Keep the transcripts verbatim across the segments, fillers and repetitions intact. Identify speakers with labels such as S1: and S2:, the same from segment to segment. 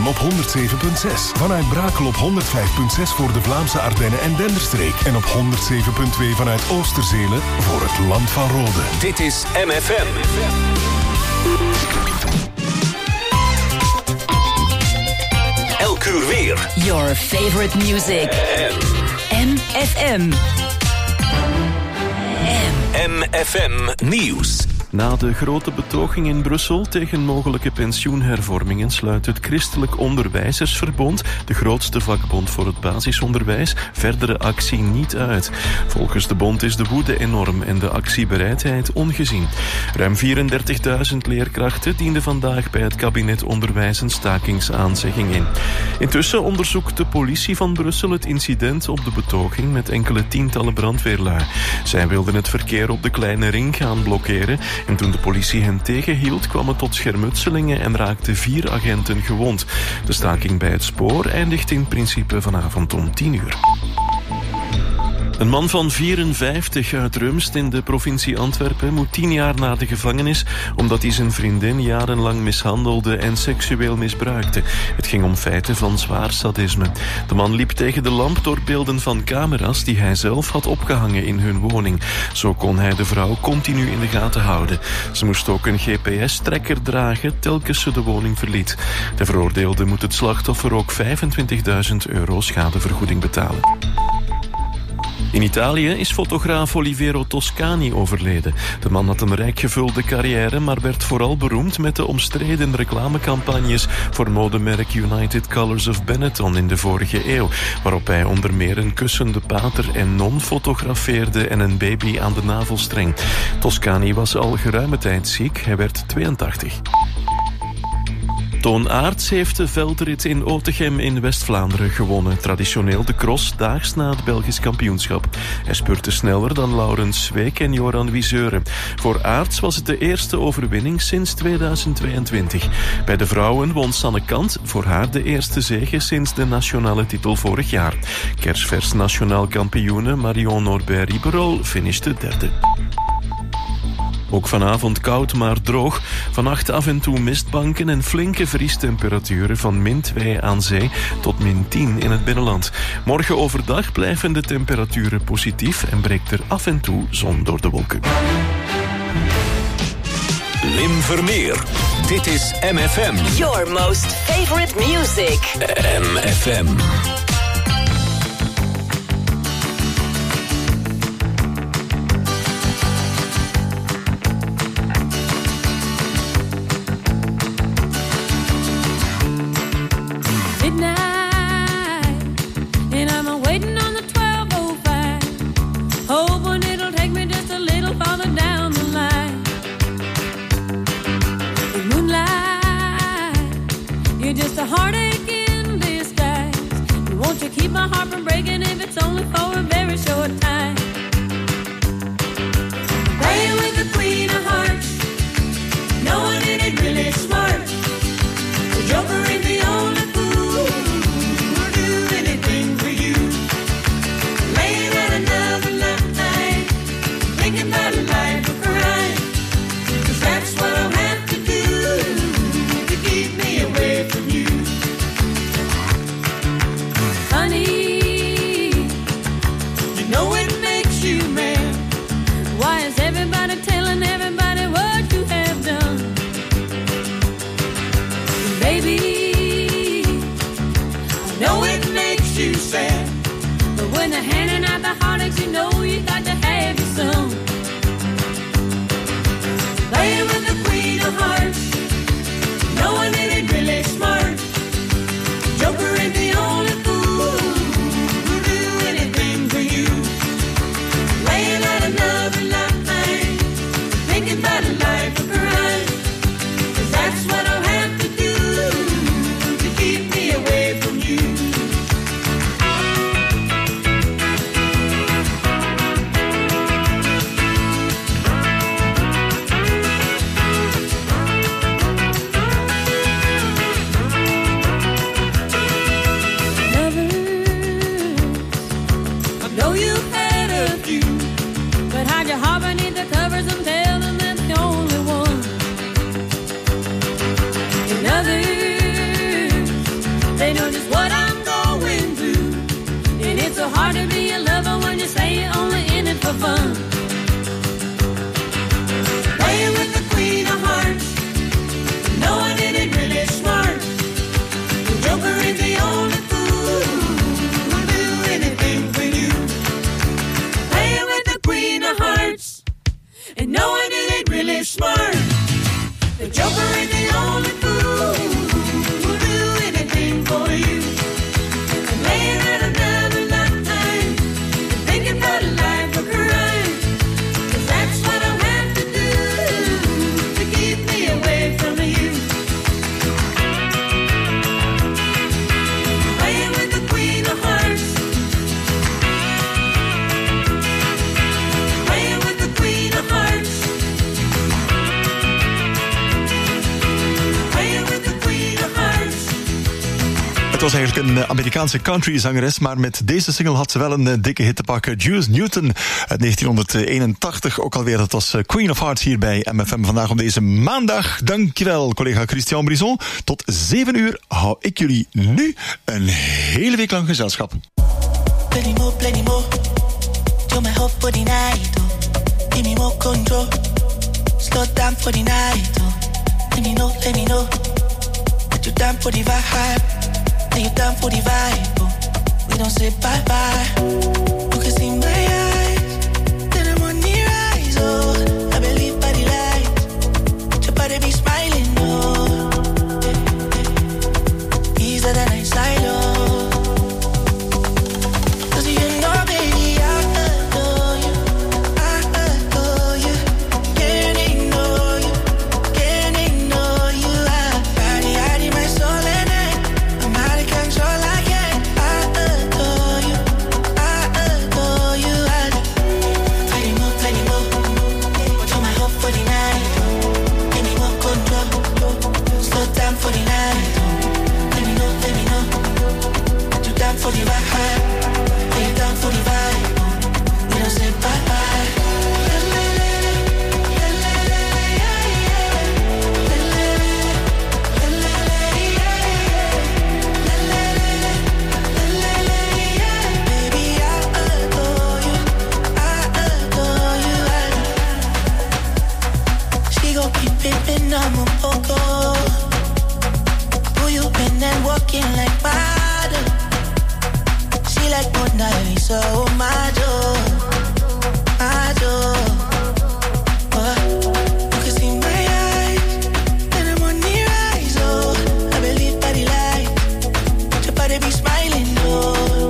S1: M op honderd zeven punt zes. Vanuit Brakel op honderd vijf punt zes voor de Vlaamse Ardennen en Denderstreek. En op honderd zeven punt twee vanuit Oosterzelen voor het Land van Rode.
S2: Dit is M F M. Elk uur weer.
S3: Your favorite music. M F M.
S2: M F M Nieuws.
S4: Na de grote betoging in Brussel tegen mogelijke pensioenhervormingen sluit het Christelijk Onderwijzersverbond, de grootste vakbond voor het basisonderwijs, verdere actie niet uit. Volgens de bond is de woede enorm en de actiebereidheid ongezien. Ruim vierendertigduizend leerkrachten dienden vandaag bij het kabinet Onderwijs een stakingsaanzegging in. Intussen onderzoekt de politie van Brussel het incident op de betoging met enkele tientallen brandweerlui. Zij wilden het verkeer op de Kleine Ring gaan blokkeren. En toen de politie hen tegenhield, kwam het tot schermutselingen en raakten vier agenten gewond. De staking bij het spoor eindigt in principe vanavond om tien uur. Een man van vierenvijftig uit Rumst in de provincie Antwerpen moet tien jaar naar de gevangenis omdat hij zijn vriendin jarenlang mishandelde en seksueel misbruikte. Het ging om feiten van zwaar sadisme. De man liep tegen de lamp door beelden van camera's die hij zelf had opgehangen in hun woning. Zo kon hij de vrouw continu in de gaten houden. Ze moest ook een G P S-trekker dragen telkens ze de woning verliet. De veroordeelde moet het slachtoffer ook vijfentwintigduizend euro schadevergoeding betalen. In Italië is fotograaf Oliviero Toscani overleden. De man had een rijk gevulde carrière, maar werd vooral beroemd met de omstreden reclamecampagnes voor modemerk United Colors of Benetton in de vorige eeuw, waarop hij onder meer een kussende pater en non fotografeerde en een baby aan de navelstreng. Toscani was al geruime tijd ziek, hij werd tweeëntachtig. Toon Aerts heeft de veldrit in Otegem in West-Vlaanderen gewonnen. Traditioneel de cross daags na het Belgisch kampioenschap. Hij spurte sneller dan Laurens Zweek en Joran Wieseuren. Voor Aerts was het de eerste overwinning sinds tweeduizend tweeëntwintig. Bij de vrouwen won Sanne Kant, voor haar de eerste zege sinds de nationale titel vorig jaar. Kersvers nationaal kampioene Marion Norbert-Riberol finishte derde. Ook vanavond koud, maar droog. Vannacht af en toe mistbanken en flinke vriestemperaturen van min twee aan zee tot min tien in het binnenland. Morgen overdag blijven de temperaturen positief en breekt er af en toe zon door de wolken.
S2: Lim Vermeer. Dit is M F M.
S3: Your most favorite music.
S2: M F M.
S5: they know just what I'm going through. And it's so hard to be a lover when you say you're only in it for fun. Playing with the queen of hearts, knowing it ain't really smart. The joker is the only fool who'll do anything for you. Playing with the queen of hearts, and knowing it ain't really smart. The joker is the only fool who'll do anything for you. And laying at another night time, and thinking about a life of crime. 'Cause that's what I'll have to do to keep me away from you. Playing with the queen of hearts, playing with the queen of hearts.
S6: Het was eigenlijk een Amerikaanse country-zangeres, maar met deze single had ze wel een dikke hit te pakken. Juice Newton uit negentienhonderdeenentachtig, ook alweer. Dat was Queen of Hearts hier bij M F M vandaag op deze maandag. Dankjewel, collega Christian Brison. Tot zeven uur hou ik jullie nu een hele week lang gezelschap.
S7: Plenty more, plenty more. You're my hope for the night, oh. Give me more control. Slow down for the night, oh. Let me know, let me know. That you're down for the vibe. That you're down for the vibe, oh. We don't say bye-bye. You can see my eyes. Then I'm on the rise, oh. I believe by the light. Your body be smiling, oh. Easier than I slide, oh. For the vibe, are you down for the vibe? We don't say bye bye. Baby, I adore you, I adore you. She gon' keep pimpin', I'm a poco. Who you been and walking like model? Like Mona Lisa, oh my joy, my joy. Oh, you can see my eyes, and I'm on the rise, oh. I believe by the light, your body be smiling, oh.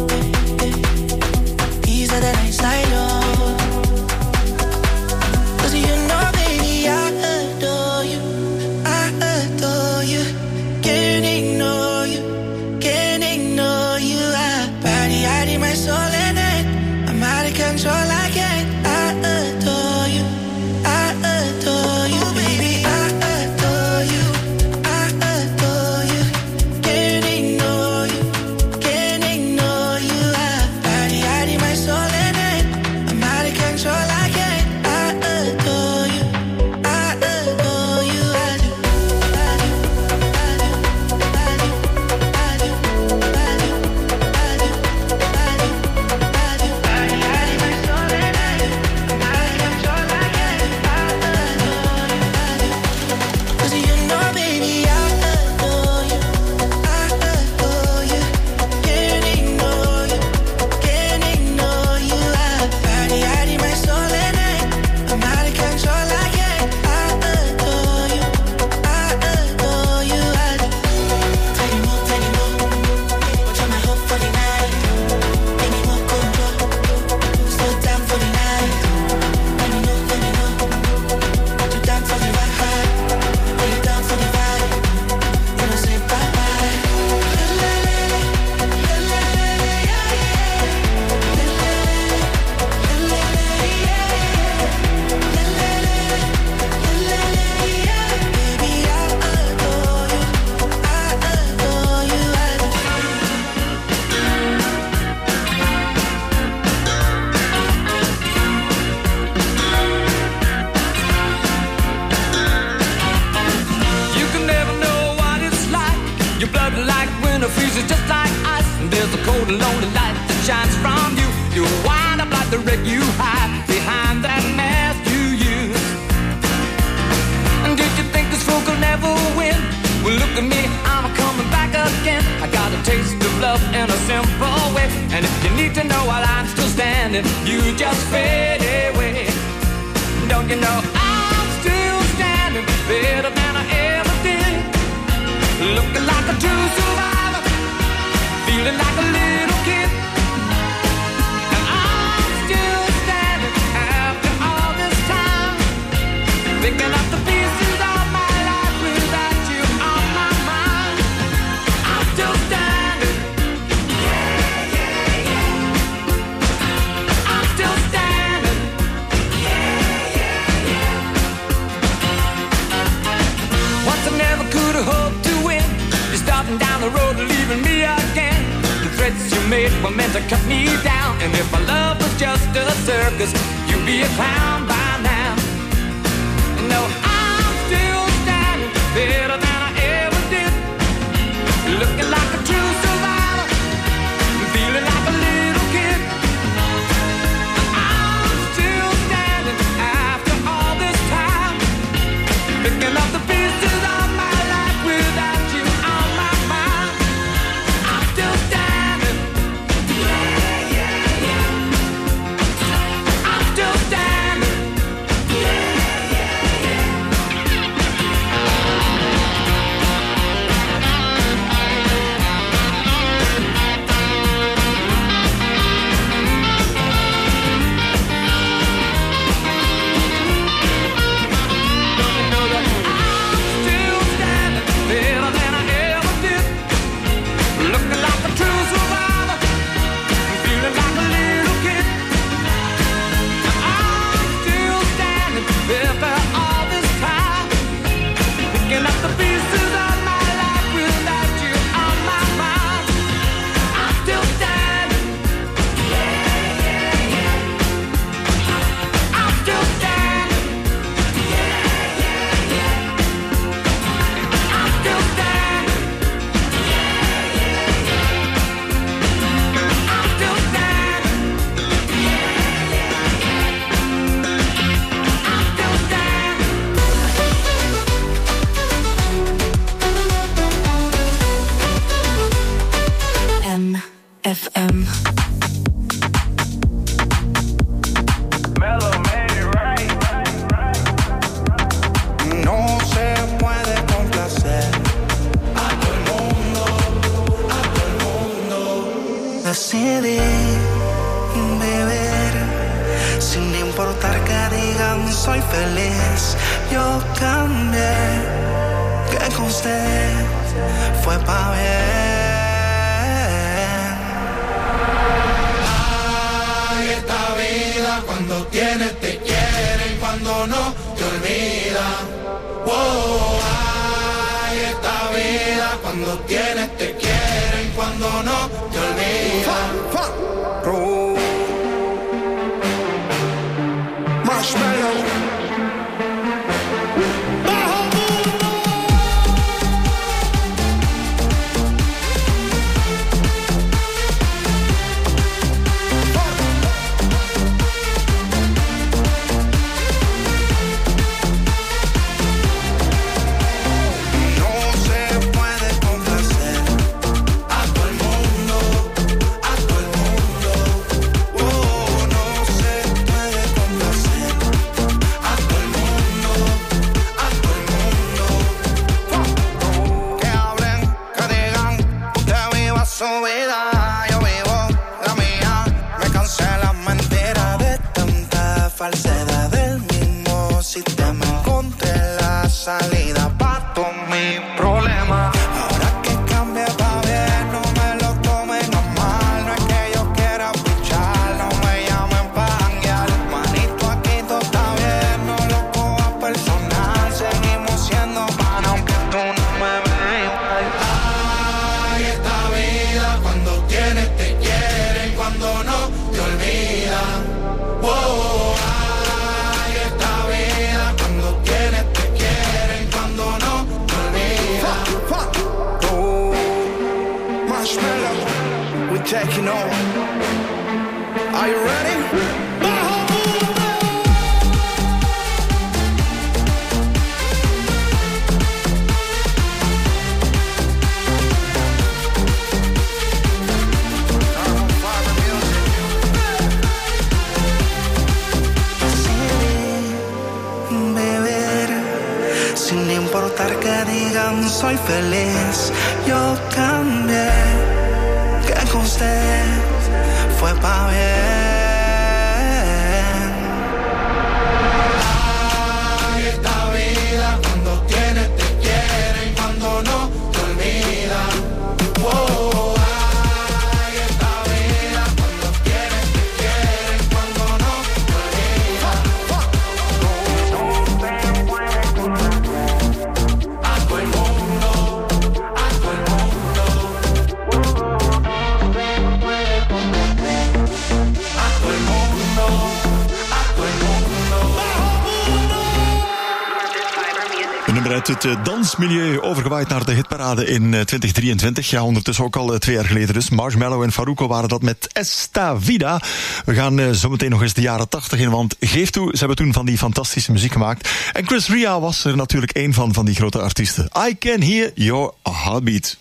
S7: Easier than I slide, oh. 'Cause you know, baby, I adore you, I adore you. Can't ignore you, can't ignore you. I body, I need my soul in it. I'm out of control, I can't. I adore you, I adore you, baby. I adore you, I adore you. Can't ignore you, can't ignore you. I body, I need my soul in it. I'm out of control, I can't. I adore you, I adore you. I do, I do, I do, I do.
S8: like winter, freezes just like ice. And there's a cold and lonely light that shines from you. You wind up like the wreck you hide behind that mask you use. And did you think this fool could never win? Well, look at me, I'm coming back again. I got a taste of love in a simple way. And if you need to know while I'm still standing, you just fade away. Don't you know I'm still standing better than I ever did? Looking like a true survivor, feeling like a little kid. And I'm still standing after all this time, picking up the pieces of my life without you on my mind. I'm still standing. Yeah, yeah, yeah. I'm still standing. Yeah, yeah, yeah. Once I never could have hoped to win. You're starting down the road and leaving me again. The threats you made were meant to cut me down. And if my love was just a circus, you'd be a clown by now. No, I'm still standing better than I ever did. Looking like a true survivor, feeling like a little kid. I'm still standing after all this time, picking up the pieces of my life without you on my mind. I'm still standing. Yeah, yeah, yeah. I'm still standing. Yeah, yeah, yeah.
S3: F M.
S7: No se puede complacer a todo el mundo, a todo el mundo. Decidí vivir sin importar que digan soy feliz. Yo cambié, que con usted fue pa' bien. Ay, esta vida cuando tienes te quieren, cuando no te olvidan. Wow, ay, esta vida cuando tienes te quieren, cuando no te olvidan. Oh. Marshmallow. Su vida, yo vivo la mía. Me cansé la mentira de tanta falsedad del mismo sistema. Encontré la salida pa' todos mis problemas. Ahora que cambie pa' bien, no me lo tomen a mal. No es que yo quiera pichar, no me llamen pa' janguear. Manito, aquí todo está bien, no lo cojas personal. Seguimos siendo pan aunque tú no me veas. Ay, esta vida cuando tienes te quieren, cuando no te olvidan. Wow, ay, esta vida cuando tienes te quieren, cuando no te olvidan. Oh.
S9: Marshmallow, we're taking over. Are you ready?
S7: Sin importar que digan soy feliz, yo cambié, que con usted fue pa' bien. Ay, esta vida cuando tienes te quieren, cuando no te olvidan. Oh, ay, esta vida cuando tienes te quieren, cuando no te olvidan.
S6: Een nummer uit het dansmilieu, overgewaaid naar de hitparade in twintig drieëntwintig. Ja, ondertussen ook al twee jaar geleden dus. Marshmallow en Farruko waren dat met Esta Vida. We gaan uh, zometeen nog eens de jaren tachtig in, want geef toe, ze hebben toen van die fantastische muziek gemaakt. En Chris Ria was er natuurlijk een van, van die grote artiesten. I Can Hear Your Heartbeat.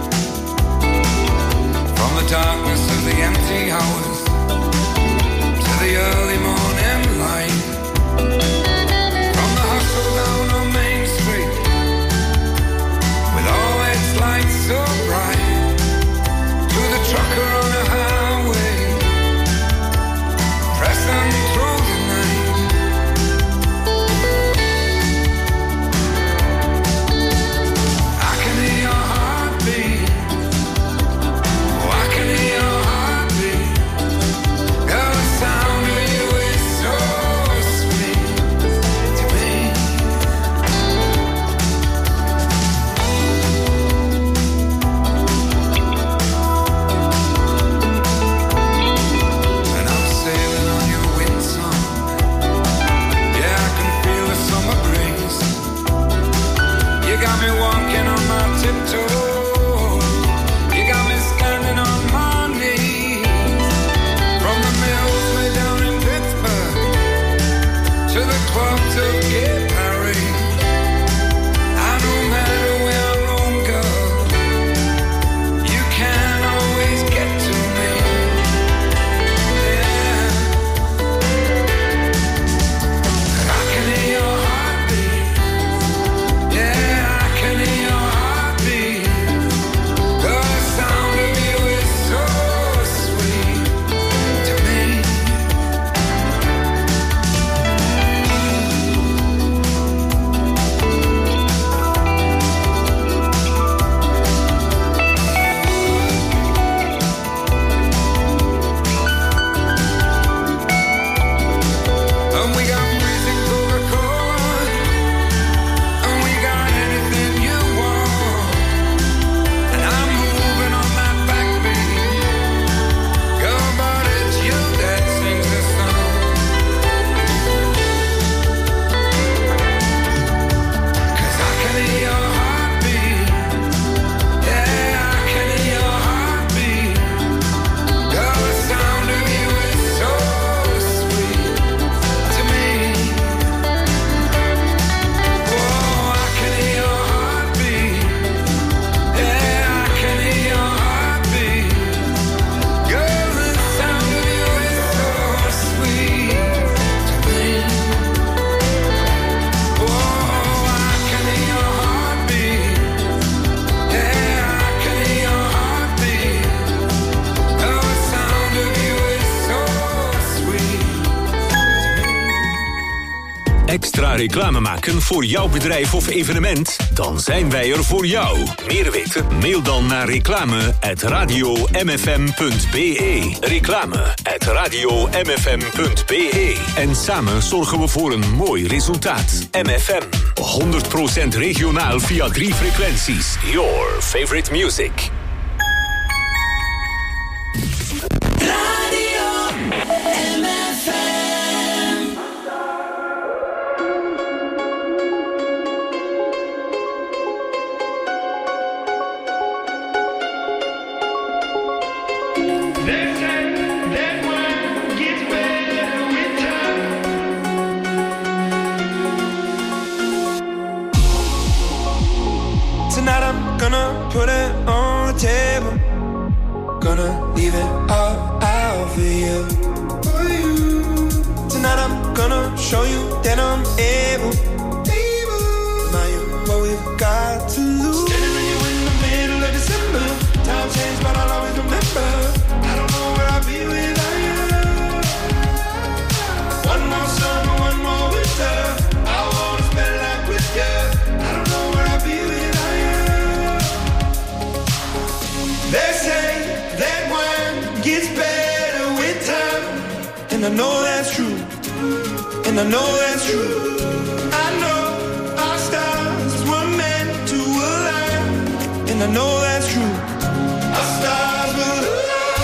S10: Darkness of the empty hours to
S2: extra reclame maken voor jouw bedrijf of evenement? Dan zijn wij er voor jou. Meer weten? Mail dan naar reclame at radio m f m punt b e. Reclame at radio m f m punt b e. En samen zorgen we voor een mooi resultaat. M F M, honderd procent regionaal via drie frequenties. Your favorite music.
S10: Tonight I'm gonna put it on the table. Gonna leave it all out for you. For you. Tonight I'm gonna show you that I'm able. Able. Now you what we've got to lose. Standing with you in the middle of December. Time changed, but I'll always remember. I don't know where I'll be without you. One more summer, one more winter. I wanna spend life with you. I don't know where I'll be without you. They say that wine gets better with time, and I know that's true, and I know that's true. I know our stars were meant to align, and I know that's true. Our stars will align.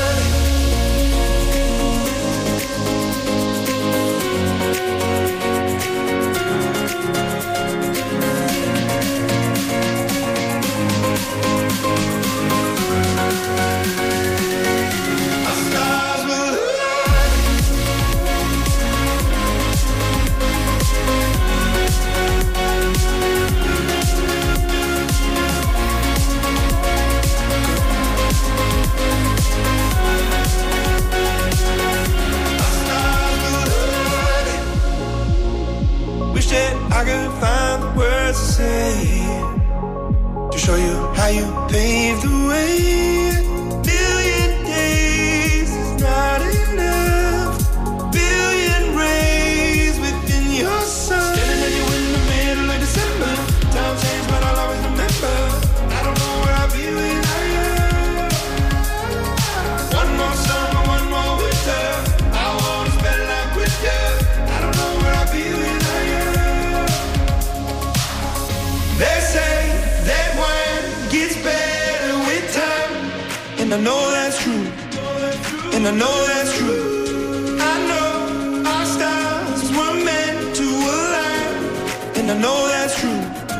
S10: I could find the words to say to show you how you paved the way. Billion days is not enough. Billion rays within your sun. Standing at you in the middle of December. Time changed, but I'll always remember. I don't know where I'll be without you. One more summer, one more winter. I wanna spend life with you. I don't know where I'll be without you. They say that wine gets better with time, and I know that's true, and I know that's true. I know our stars were meant to align, and I know that's true.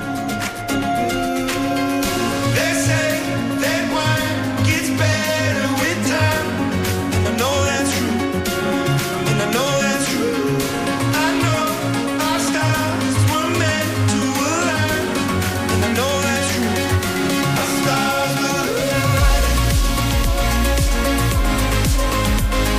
S10: They say that wine gets better with time, and I know that's true, and I know that's true. I know our stars were meant to align, and I know that's true. Our stars will align.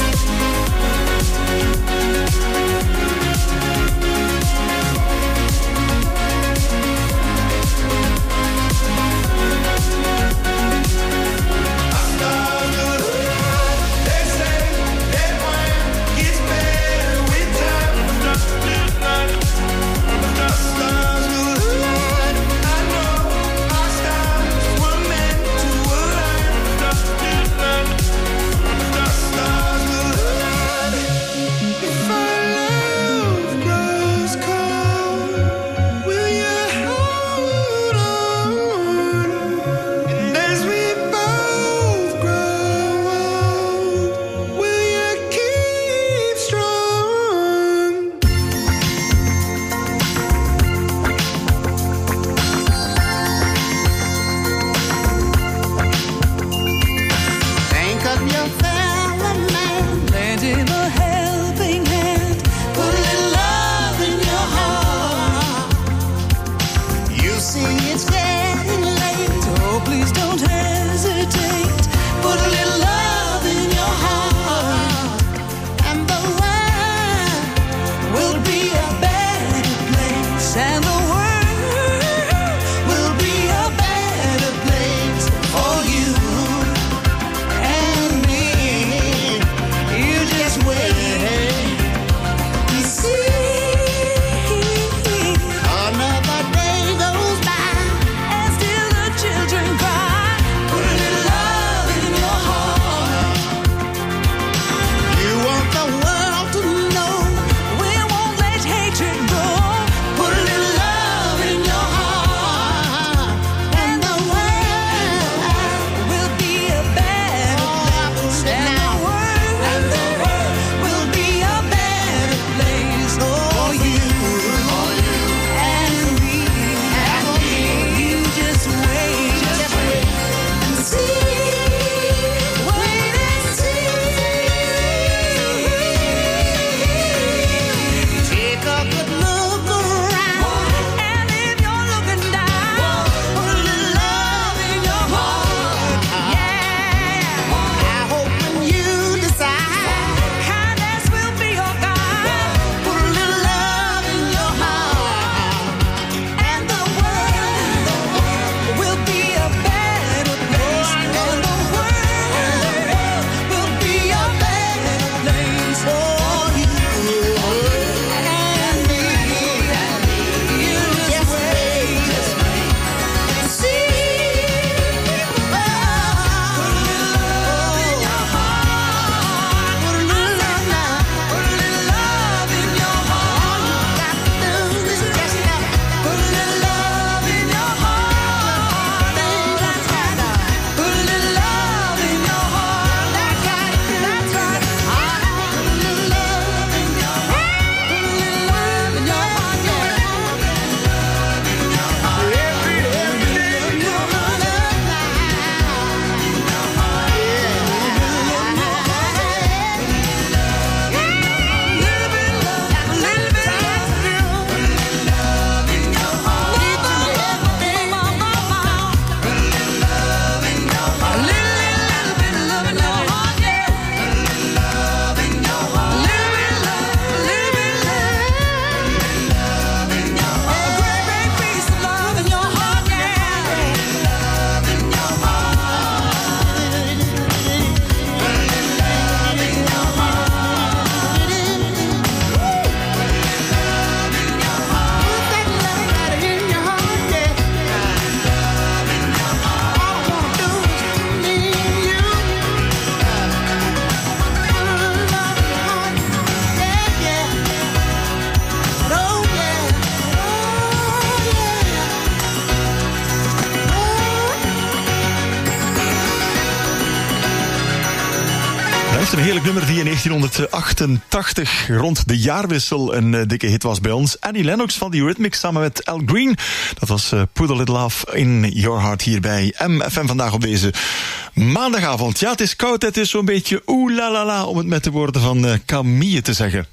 S6: een heerlijk nummer die in negentien achtentachtig rond de jaarwissel een uh, dikke hit was bij ons. Annie Lennox van The Eurythmics samen met Al Green. Dat was uh, Put a Little Love in Your Heart hier bij M F M vandaag op deze maandagavond. Ja, het is koud, het is zo'n beetje oeh la la la om het met de woorden van uh, Camille te zeggen.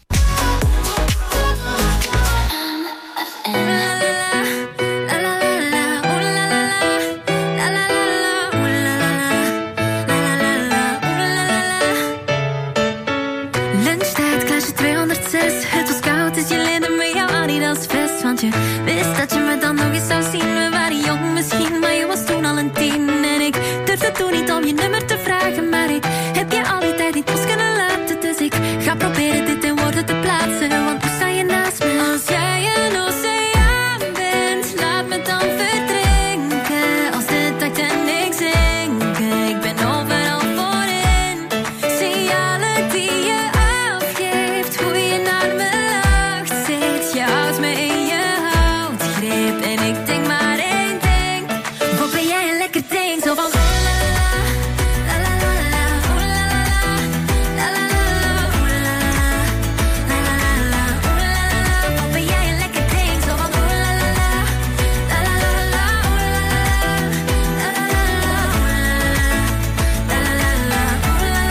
S11: Want je wist dat je me dan nog eens zou zien. We waren jong misschien, maar je was toen al een tien. En ik durfde toen niet om je nummer te vragen, maar ik heb je al die tijd niet los kunnen laten. Dus ik ga proberen dit in woorden te plaatsen. Want hoe sta je naast me? Als jij een oceaan bent, laat me dan verdrinken. Als de tijd en ik zinken, ik ben overal voorin. Signalen die je afgeeft, hoe je naar me lacht, zit je houdt me in. En ik denk maar één ding. Wat ben jij een lekker ding? Zo van oh la la la la la la, oh la la la la la, oh la la la la, oh la la. Wat ben jij een lekker ding? Zo van oh la la la la la la, oh la la la la la, oh la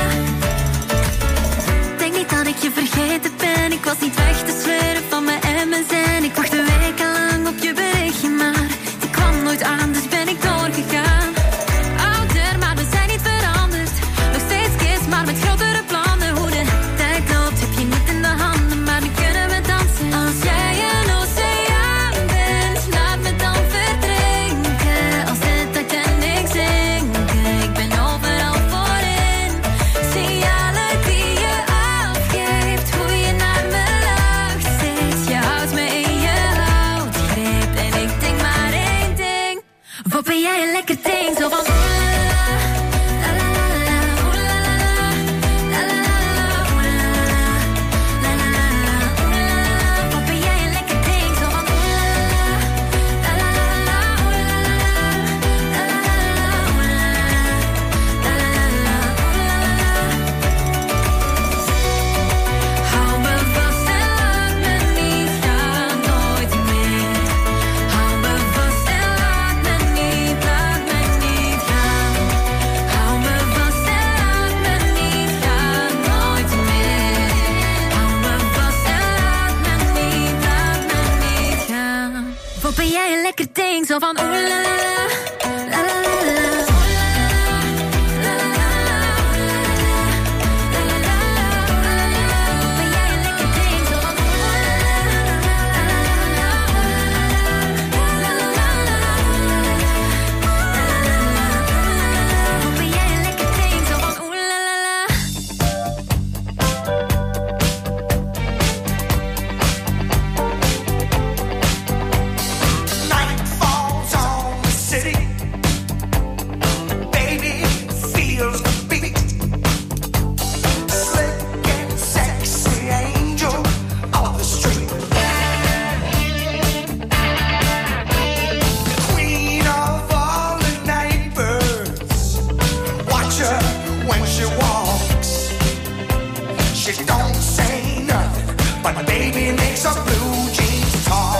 S11: la. Denk niet dat ik je vergeten ben. Ik was niet weg te sleuren van mijn M S N. Ik wachtte wekenlang op je berichtje, maar die kwam nooit aan, dus ben ik doorgegaan. Ouder, maar we zijn niet veranderd. Nog steeds kids, maar met grotere plannen. Hoe de tijd loopt, heb je niet in de handen, maar nu kunnen we dansen. Als jij een oceaan bent, laat me dan verdrinken. Als de tijd en ik zinken, ik ben overal voorin. Signalen die je afgeeft, hoe je naar me lacht, zit je houdt me in je houtgreep. En ik denk maar één ding. Wat ben jij een lekker ding? Zo van oh la la la la la, oh la la la la la, oh la la la la la, oh la la. Wat ben jij een lekker ding? Zo van oh la la la la la, oh la la la la la, oh la la la. Hou me vast en laat me niet gaan, nooit meer. Hou me vast en laat me niet, laat me niet gaan. Hou me vast en laat me niet gaan, nooit meer. Hou me vast en laat me niet, laat me niet gaan. Wat ben jij een lekker ding? Zo van oh la la la la la la la, oh la la la la la, oh la la la la la, oh la la. Wat ben jij een lekker ding? Zo van oh la la la la la, oh la la la la la, wat ben jij een lekker ding? Zo van oh la la la.
S10: Night falls on the city. Baby feels the beat. Slick and sexy angel of the street. Queen of all the night birds. Watch her when she walks. She don't say nothing, but baby makes her blue jeans talk.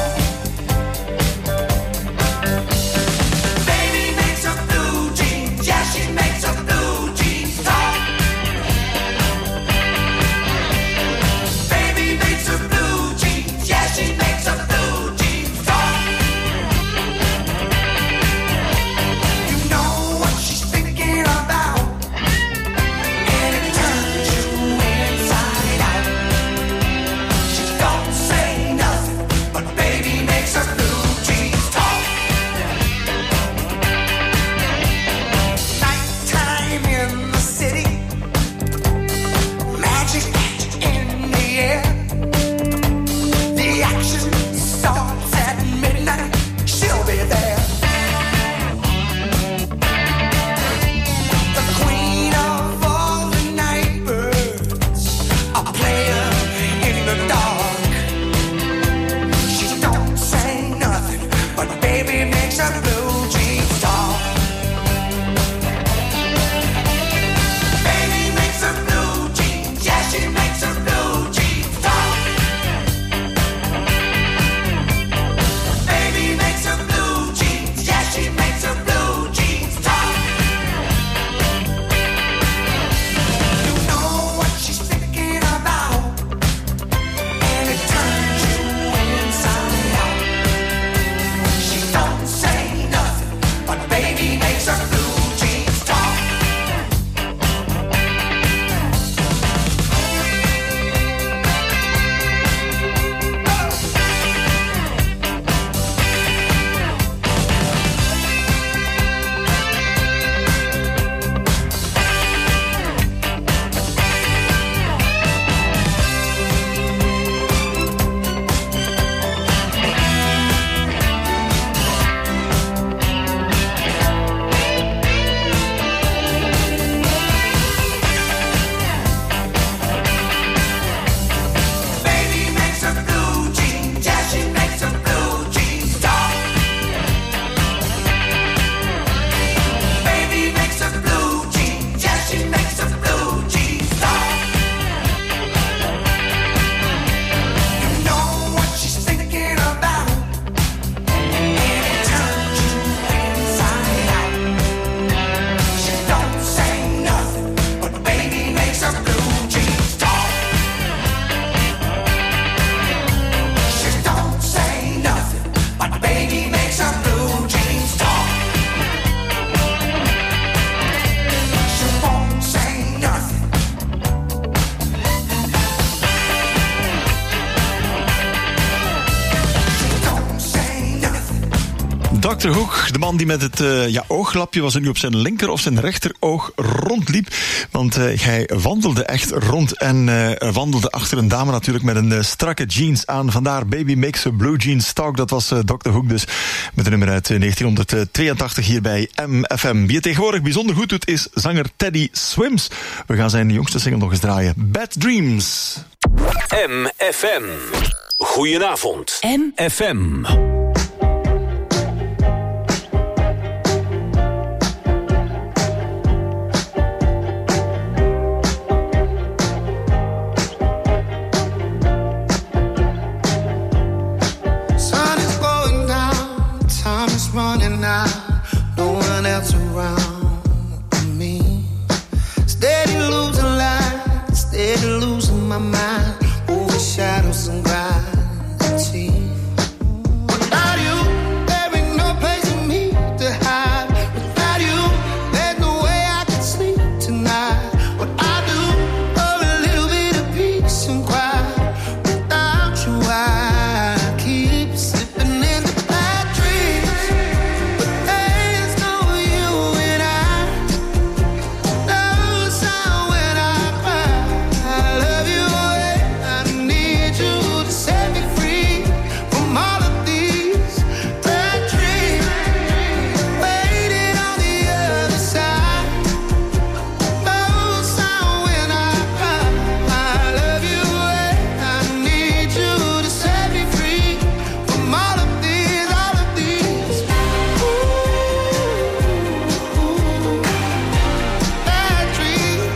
S10: Baby makes her blue jeans, yeah, she makes her blue jeans talk. Baby makes her blue jeans, yeah, she makes her blue jeans talk. You know what she's thinking about, and it turns you inside out. She don't say
S6: dokter Hook, de man die met het uh, ja, ooglapje, was het nu op zijn linker of zijn rechteroog rondliep. Want uh, hij wandelde echt rond en uh, wandelde achter een dame natuurlijk met een uh, strakke jeans aan. Vandaar Baby Makes a Blue Jeans Talk. Dat was uh, dokter Hook dus met een nummer uit uh, negentien tweeëntachtig hier bij M F M. Wie het tegenwoordig bijzonder goed doet is zanger Teddy Swims. We gaan zijn jongste single nog eens draaien. Bad Dreams.
S2: M F M. Goedenavond.
S3: M
S2: F M.
S9: Sun is going down, time is running out, no one else around me. Steady losing light, steady losing my mind, over shadows and gravity. Without you, there ain't no place for me to hide. Without you, there's no way I can sleep tonight. What I do for a little bit of peace and quiet. Without you, I keep slipping into bad dreams. But there's no you and I. No sound when I cry. I love you and I need you to set me free from all of these bad dreams. Waiting on the other side. No sound when I cry. I love you and I need you to set me free from all of these, all of these. Ooh, bad dreams.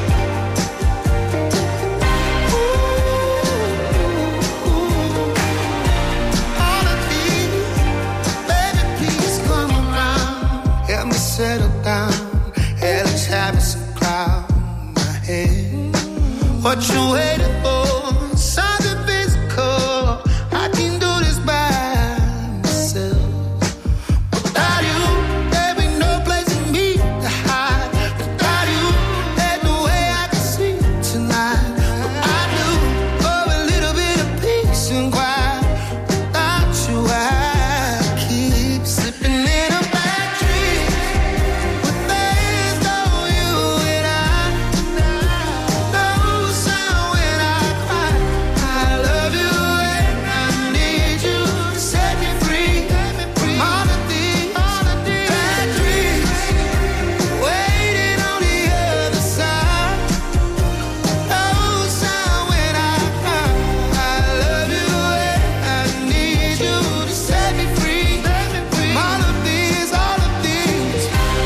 S9: All of these, baby, please come around. Help me settle down. Hellish habits and crowd my head. What you waiting for? Something physical. I can do this by myself. Without you, there ain't no place for me to hide. Without you, there's no way I can sleep tonight. What I do for a little bit of peace and quiet. Without you, I keep slipping in a bad dream. But there's no you and I. No sound when I cry. I love you and I need you to set me free from all of these, all of these bad dreams. Waiting on the other side. No sound when I cry. I love you and I need you to set me free from all of these, all of these.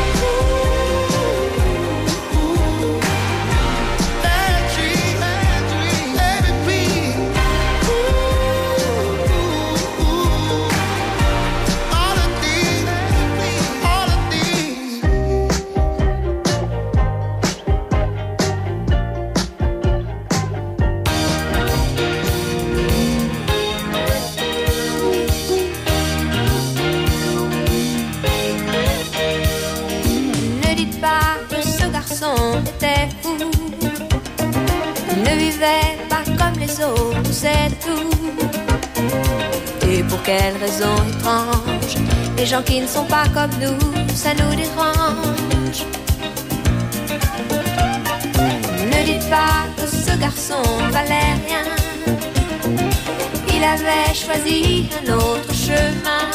S9: Ooh, bad dreams, bad dreams, baby, please. Ooh, all of these, all of these.
S11: Ne dites pas que ce garçon était fou. Il ne vivait pas comme les autres, c'est tout. Et pour quelle raison étrange, les gens qui ne sont pas comme nous, ça nous dérange. Ne dites pas que ce garçon valait rien. Il avait choisi un autre chemin.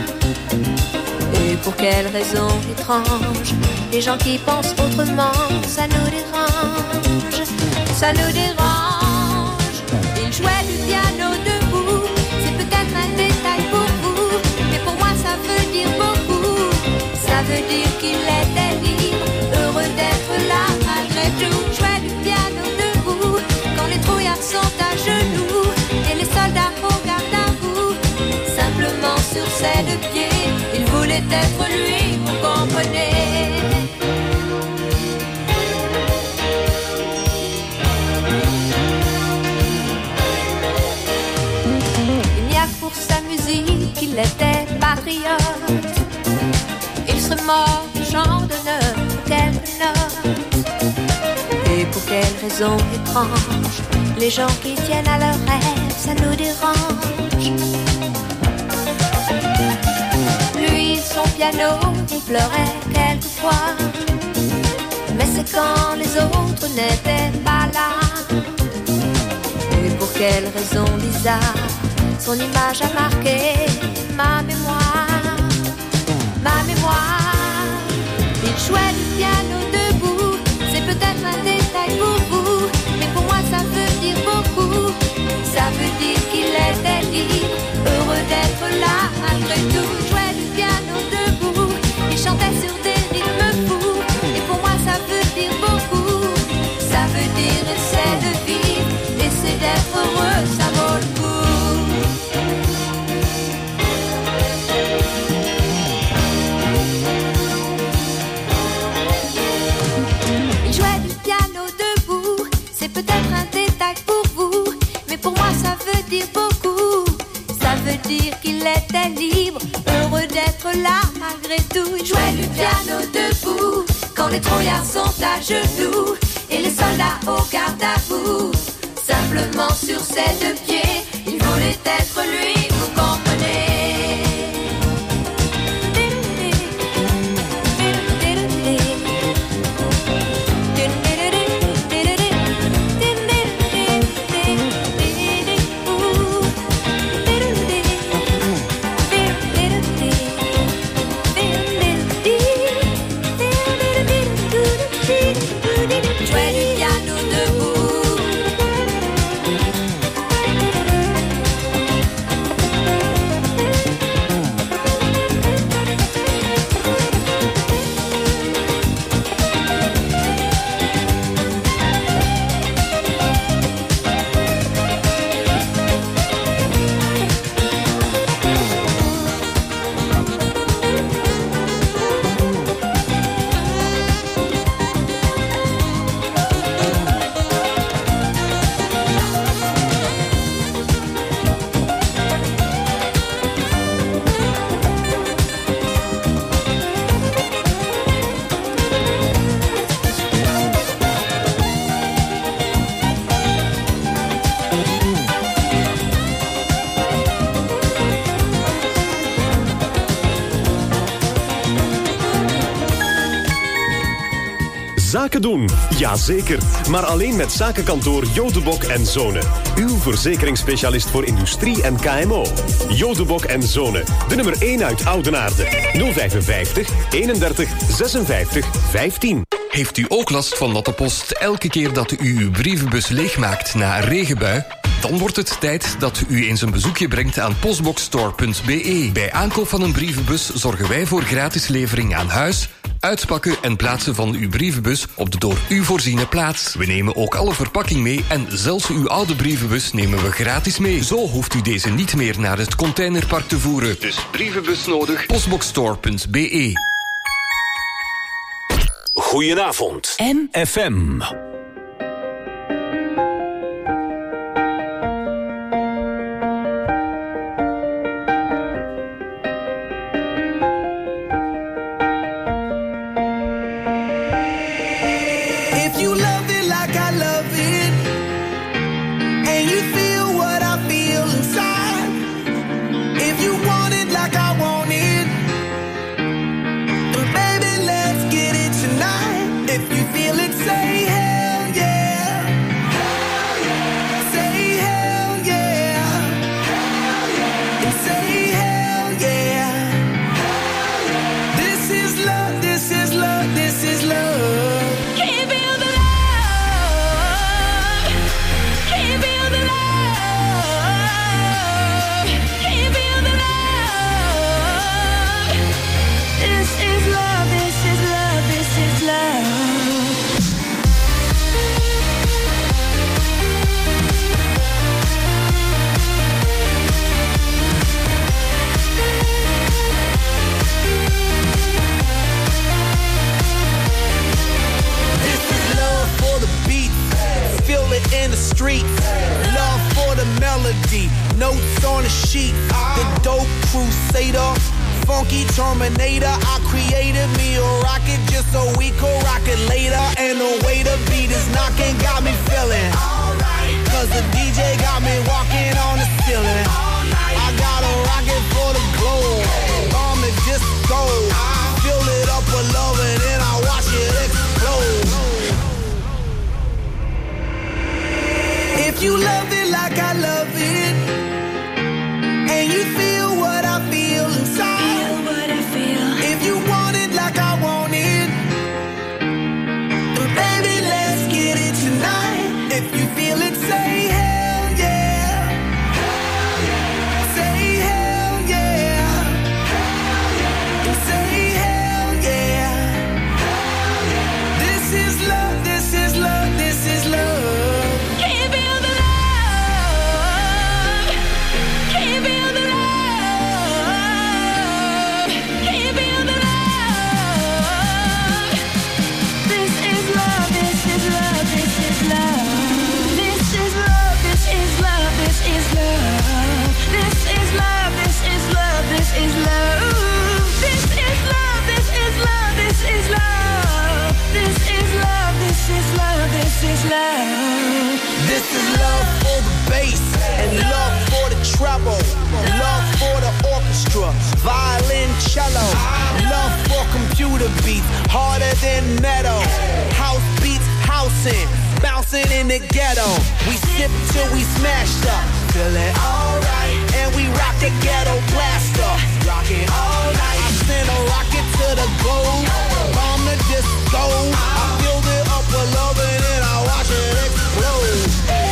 S11: Et pour quelle raison étrange, les gens qui pensent autrement, ça nous dérange, ça nous dérange. Il jouait du piano debout, c'est peut-être un détail pour vous, mais pour moi ça veut dire beaucoup. Ça veut dire qu'il était libre, heureux d'être là malgré tout. Jouait du piano debout, quand les trouillards sont à genoux, et les soldats au garde à vous, simplement sur ses deux pieds. Il voulait être lui, vous comprenez. Il n'y a que pour sa musique qu'il était patriote. Il serait mort du champ d'honneur pour quelques notes. Et pour quelle raison étrange, les gens qui tiennent à leurs rêves, ça nous dérange. Lui, son piano, il pleurait quelquefois. Mais c'est quand les autres n'étaient pas là. Et pour quelle raison bizarre, son image a marqué ma mémoire. Ma mémoire. Il jouait du piano debout, c'est peut-être un détail pour vous, mais pour moi ça veut dire beaucoup. Ça veut dire qu'il était libre, heureux d'être là malgré tout. Il jouait du piano debout, il chantait sur des rythmes fous, et pour moi ça veut dire beaucoup. Ça veut dire essaie de vivre, essaie d'être heureux, ça vaut le coup. Il jouait du piano debout, c'est peut-être un détail pour vous, mais pour moi ça veut dire beaucoup. Ça veut dire qu'il était libre, heureux d'être là malgré tout. Il jouait du piano debout, quand les trouillards sont à genoux et les soldats au garde à vous. Simplement sur ses deux pieds, il voulait être lui, vous comprenez.
S12: Zaken doen? Jazeker. Maar alleen met zakenkantoor Jodebok en Zonen. Uw verzekeringsspecialist voor industrie en K M O. Jodebok en Zonen. De nummer één uit Oudenaarde. nul vijfenvijftig, eenendertig, zesenvijftig, vijftien.
S13: Heeft u ook last van natte post elke keer dat u uw brievenbus leegmaakt na een regenbui? Dan wordt het tijd dat u eens een bezoekje brengt aan postboxstore punt b e. Bij aankoop van een brievenbus zorgen wij voor gratis levering aan huis, uitpakken en plaatsen van uw brievenbus op de door u voorziene plaats. We nemen ook alle verpakking mee en zelfs uw oude brievenbus nemen we gratis mee. Zo hoeft u deze niet meer naar het containerpark te voeren. Dus brievenbus nodig, postboxstore punt b e.
S2: Goedenavond. M F M.
S14: Notes on a sheet, the dope crusader, funky terminator. I created me a rocket just so we could rock it later. And the way the beat is knocking got me feeling alright, cause the D J got me walking on the ceiling. I got a rocket for the globe, on the disco. love. This is love for the bass and love for the treble, love for the orchestra, violin, cello, love for computer beats, harder than metal, house beats, housing, bouncing in the ghetto. We sip till we smashed up, feeling alright, and we rock the ghetto blaster, rocking all night. I send a rocket to the globe, bomb the disco. I filled it up with love and then I watch it explode.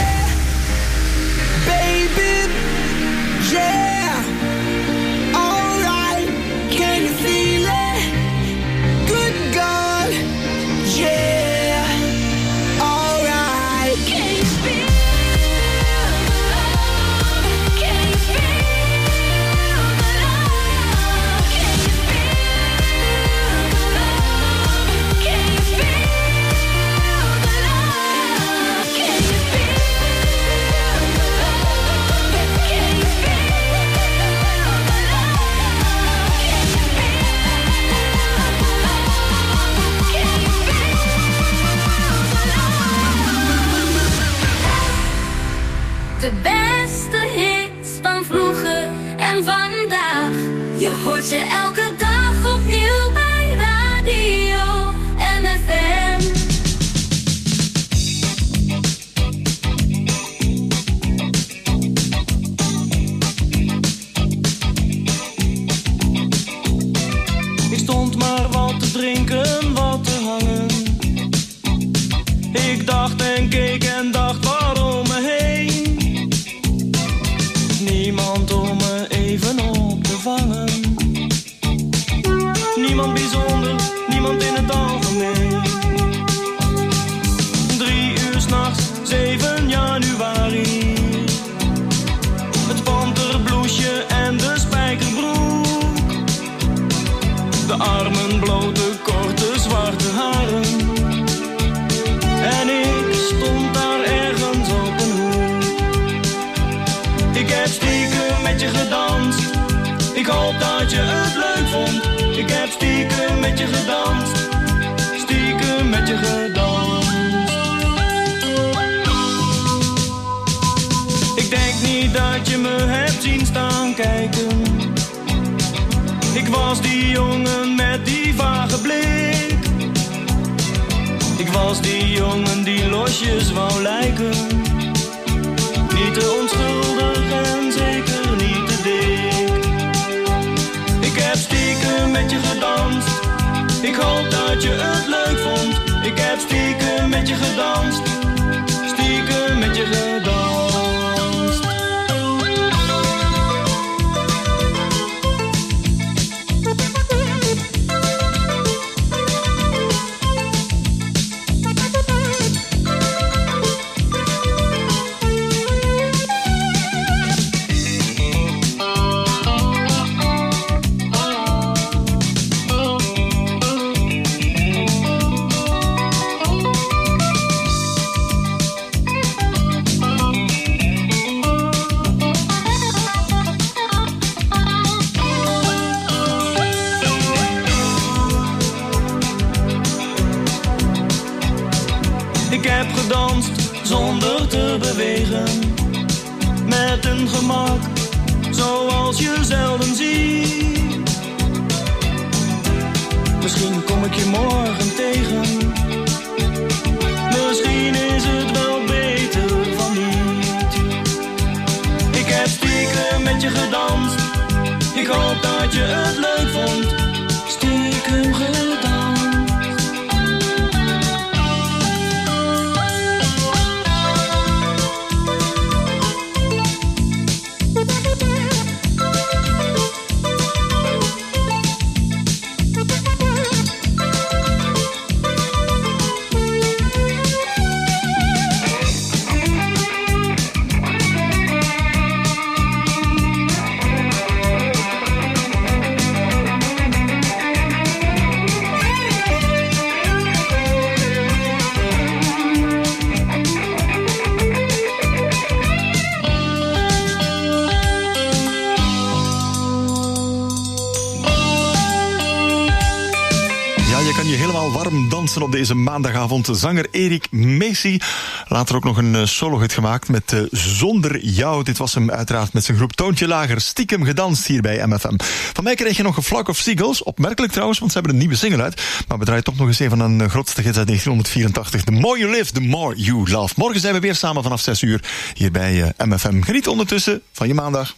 S14: Baby, yeah, alright, can you feel it? Good God, yeah, alright. Can you feel the love? Can you feel the love? Can you feel the love? Can you feel the love? Can you feel the love?
S11: De beste hits van vroeger en vandaag. Je hoort ze elke dag opnieuw bij Radio M F M.
S15: Ik stond maar wat te drinken, wat te hangen. Ik dacht en keek en dacht waarom me heen. Niemand om me even op te vangen. Niemand bijzonder, niemand in het algemeen. Drie uur 's nachts, zeven januari. Het panterbloesje en de spijkerbroek. De armen blote, korte, zwarte haren. En ik stond daar ergens op een hoek. Ik heb stiekem met je gedanst. Ik hoop dat je het leuk vond. Ik heb stiekem met je gedanst. Stiekem met je gedanst. Ik denk niet dat je me hebt zien staan kijken. Ik was die jongen met die vage blik. Ik was die jongen die losjes wou lijken. Niet te onschuldig en zeker niet te dik. Ik heb stiekem met je gedanst. Ik hoop dat je het leuk vond. Ik heb stiekem met je gedanst. Stiekem met je gedanst. Ik heb gedanst zonder te bewegen. Met een gemak zoals je zelden ziet. Misschien kom ik je morgen tegen. Misschien is het wel beter van niet. Ik heb stiekem met je gedanst. Ik hoop dat je het leuk vond. Stiekem gedanst.
S6: warm dansen op deze maandagavond. Zanger Erik Macy. Later ook nog een solo-hit gemaakt met uh, Zonder Jou. Dit was hem uiteraard met zijn groep Toontje Lager. Stiekem gedanst hier bij M F M. Van mij kreeg je nog een Flock of Seagulls. Opmerkelijk trouwens, want ze hebben een nieuwe single uit. Maar we draaien toch nog eens een van een grootste hits uit negentien vierentachtig. The More You Live, The More You Love. Morgen zijn we weer samen vanaf zes uur hier bij uh, M F M. Geniet ondertussen van je maandag.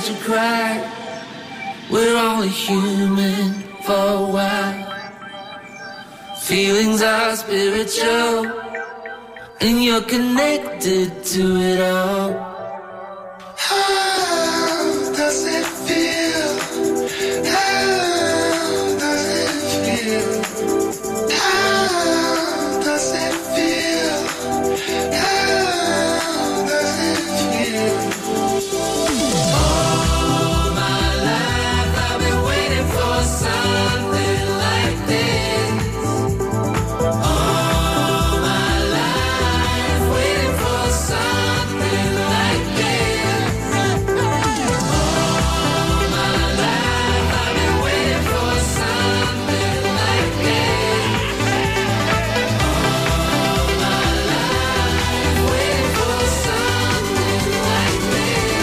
S16: to cry. We're only human for a while. Feelings are spiritual, and you're connected to it all.
S9: How does it feel? How does it feel? How does it feel? How does it feel?
S16: All my life I've been waiting for something like this. All my life waiting for something like this. All my life I've been waiting for something like this. All my life waiting for something like this.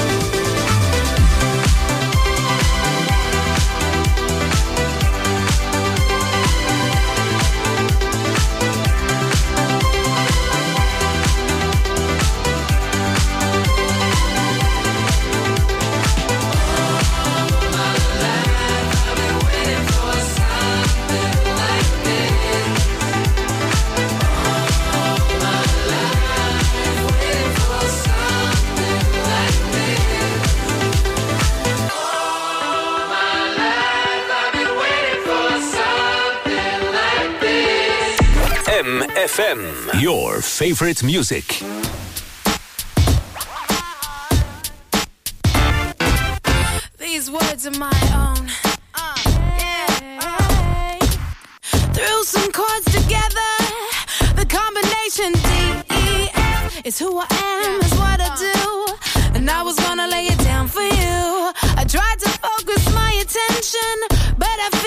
S2: M F M, your favorite music.
S11: These words are my own. Uh, yeah. Threw some chords together. The combination D E F is who I am, is what I do. And I was gonna lay it down for you. I tried to focus my attention, but I feel